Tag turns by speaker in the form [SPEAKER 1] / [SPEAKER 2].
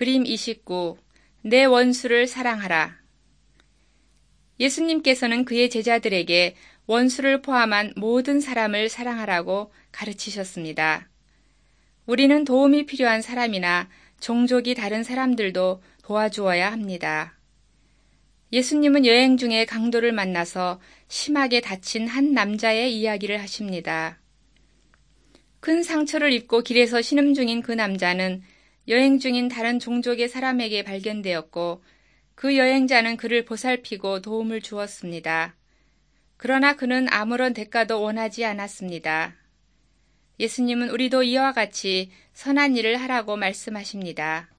[SPEAKER 1] 그림 29. 내 원수를 사랑하라. 예수님께서는 그의 제자들에게 원수를 포함한 모든 사람을 사랑하라고 가르치셨습니다. 우리는 도움이 필요한 사람이나 종족이 다른 사람들도 도와주어야 합니다. 예수님은 여행 중에 강도를 만나서 심하게 다친 한 남자의 이야기를 하십니다. 큰 상처를 입고 길에서 신음 중인 그 남자는 여행 중인 다른 종족의 사람에게 발견되었고 그 여행자는 그를 보살피고 도움을 주었습니다. 그러나 그는 아무런 대가도 원하지 않았습니다. 예수님은 우리도 이와 같이 선한 일을 하라고 말씀하십니다.